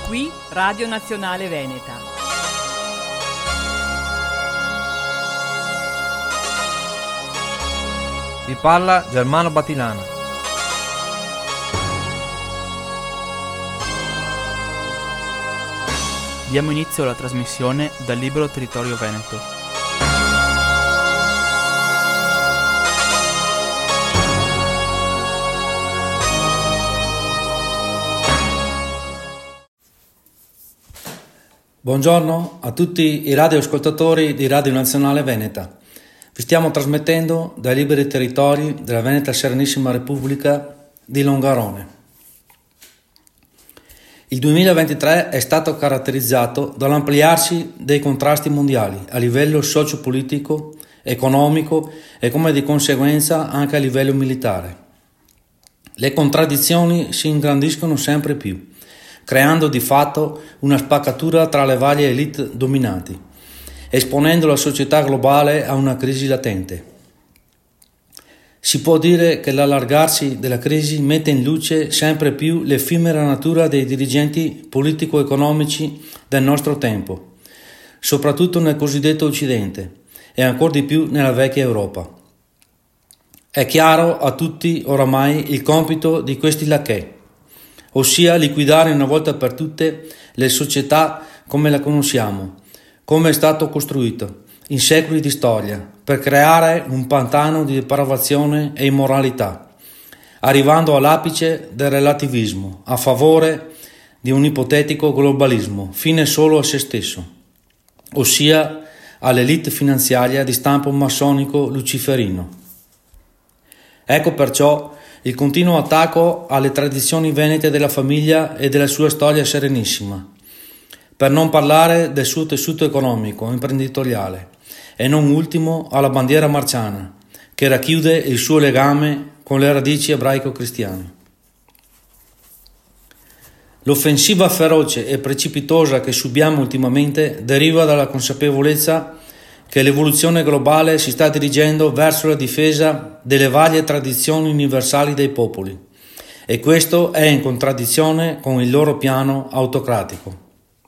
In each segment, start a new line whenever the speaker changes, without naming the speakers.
Qui Radio Nazionale Veneta.
Vi parla Germano Battilana.
Diamo inizio alla trasmissione dal Libero Territorio Veneto.
Buongiorno a tutti i radioascoltatori di Radio Nazionale Veneta. Vi stiamo trasmettendo dai liberi territori della Veneta Serenissima Repubblica di Longarone. Il 2023 è stato caratterizzato dall'ampliarsi dei contrasti mondiali a livello socio-politico, economico e come di conseguenza anche a livello militare. Le contraddizioni si ingrandiscono sempre più, creando di fatto una spaccatura tra le varie elite dominanti, esponendo la società globale a una crisi latente. Si può dire che l'allargarsi della crisi mette in luce sempre più l'effimera natura dei dirigenti politico-economici del nostro tempo, soprattutto nel cosiddetto Occidente e ancor di più nella vecchia Europa. È chiaro a tutti oramai il compito di questi lacchè, ossia liquidare una volta per tutte le società come la conosciamo, come è stato costruito in secoli di storia, per creare un pantano di depravazione e immoralità, arrivando all'apice del relativismo a favore di un ipotetico globalismo, fine solo a se stesso, ossia all'elite finanziaria di stampo massonico luciferino. Ecco perciò il continuo attacco alle tradizioni venete della famiglia e della sua storia serenissima, per non parlare del suo tessuto economico, imprenditoriale, e non ultimo alla bandiera marciana, che racchiude il suo legame con le radici ebraico-cristiane. L'offensiva feroce e precipitosa che subiamo ultimamente deriva dalla consapevolezza che l'evoluzione globale si sta dirigendo verso la difesa delle varie tradizioni universali dei popoli, e questo è in contraddizione con il loro piano autocratico.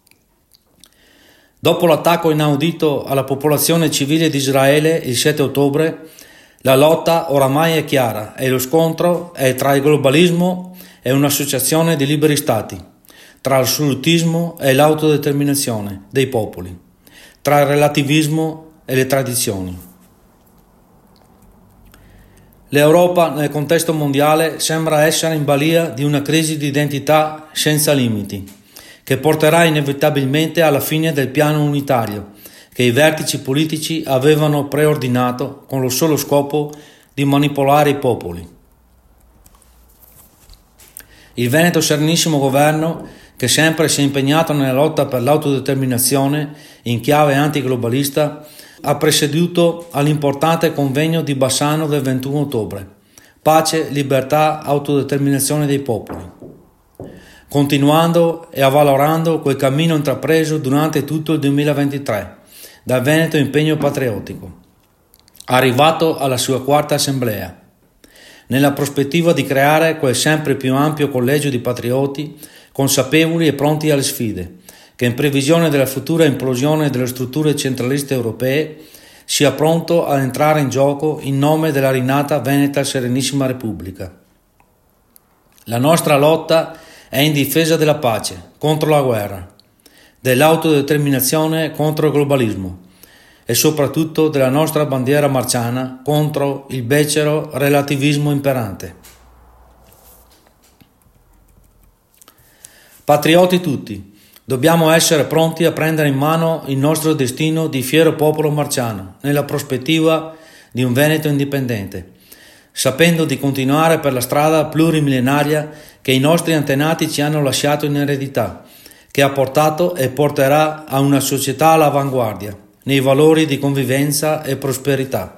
Dopo l'attacco inaudito alla popolazione civile di Israele il 7 ottobre, la lotta oramai è chiara e lo scontro è tra il globalismo e un'associazione di liberi stati, tra l'assolutismo e l'autodeterminazione dei popoli, tra il relativismo e le tradizioni. L'Europa nel contesto mondiale sembra essere in balia di una crisi di identità senza limiti, che porterà inevitabilmente alla fine del piano unitario che i vertici politici avevano preordinato con lo solo scopo di manipolare i popoli. Il Veneto Serenissimo Governo, che sempre si è impegnato nella lotta per l'autodeterminazione in chiave antiglobalista, ha presieduto all'importante convegno di Bassano del 21 ottobre, Pace, Libertà, Autodeterminazione dei Popoli, continuando e avvalorando quel cammino intrapreso durante tutto il 2023 dal Veneto Impegno Patriottico, arrivato alla sua quarta assemblea, nella prospettiva di creare quel sempre più ampio collegio di patrioti consapevoli e pronti alle sfide, che in previsione della futura implosione delle strutture centraliste europee sia pronto ad entrare in gioco in nome della rinata Veneta Serenissima Repubblica. La nostra lotta è in difesa della pace contro la guerra, dell'autodeterminazione contro il globalismo e soprattutto della nostra bandiera marciana contro il becero relativismo imperante. Patrioti tutti, dobbiamo essere pronti a prendere in mano il nostro destino di fiero popolo marciano nella prospettiva di un Veneto indipendente, sapendo di continuare per la strada plurimillenaria che i nostri antenati ci hanno lasciato in eredità, che ha portato e porterà a una società all'avanguardia nei valori di convivenza e prosperità.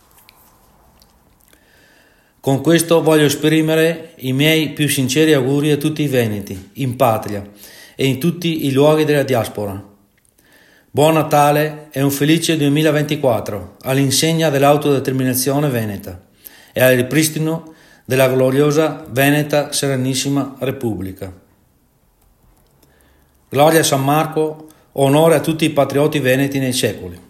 Con questo voglio esprimere i miei più sinceri auguri a tutti i veneti, in patria e in tutti i luoghi della diaspora. Buon Natale e un felice 2024 all'insegna dell'autodeterminazione veneta e al ripristino della gloriosa Veneta Serenissima Repubblica. Gloria a San Marco, onore a tutti i patrioti veneti nei secoli.